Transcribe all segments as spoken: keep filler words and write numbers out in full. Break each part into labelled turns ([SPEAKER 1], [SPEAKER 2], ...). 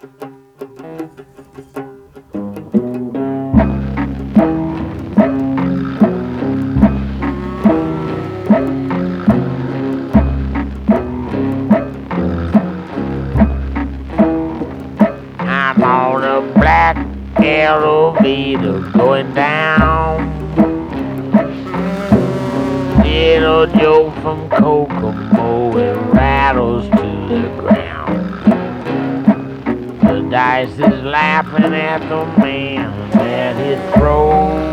[SPEAKER 1] I'm on a black elevator going down. Little Joe from Kokomo, it rattles to the ground. The dice is laughing at the man that hit throws.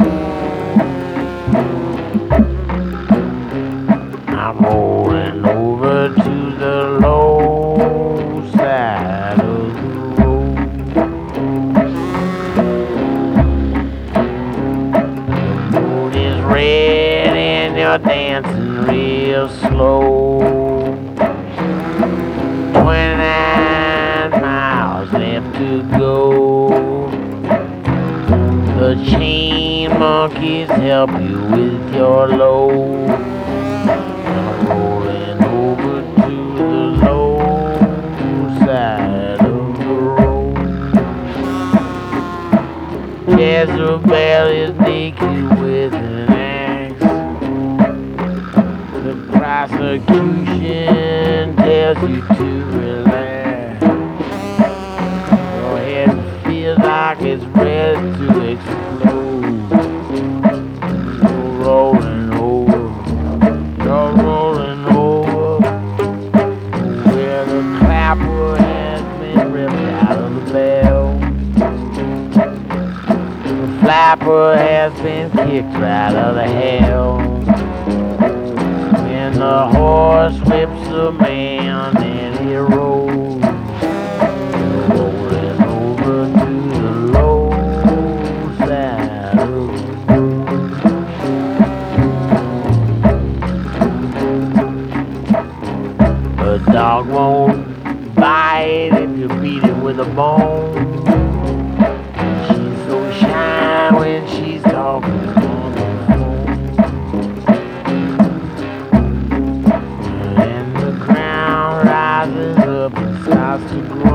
[SPEAKER 1] I'm rolling over to the low side of the road. The moon is red and you're dancing real slow. Twenty-nine miles left to go. The chain monkeys help you with your load. I'm rolling over to the low side of the road. Jezebel is naked with an axe. The prosecution tells you to relax. Your head feels like it's ready to explode. You're rolling over, you're rolling over where the clapper has been ripped out of the bell. The flapper has been kicked right out of hell. When the horse whips a man and he rolls, rolling over to the low side of the road. A dog won't bite if you beat it with a bone. She's so shy when she's talking on the phone. And the ground rises up and starts to grow.